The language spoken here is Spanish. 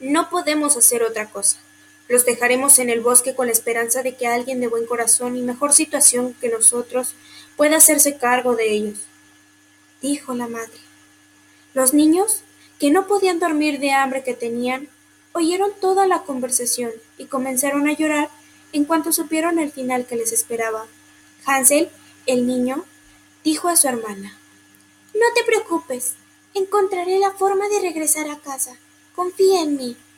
No podemos hacer otra cosa. Los dejaremos en el bosque con la esperanza de que alguien de buen corazón y mejor situación que nosotros pueda hacerse cargo de ellos, dijo la madre. Los niños, que no podían dormir de hambre que tenían, oyeron toda la conversación y comenzaron a llorar en cuanto supieron el final que les esperaba. Hansel, el niño, dijo a su hermana: No te preocupes, encontraré la forma de regresar a casa. Confía en mí.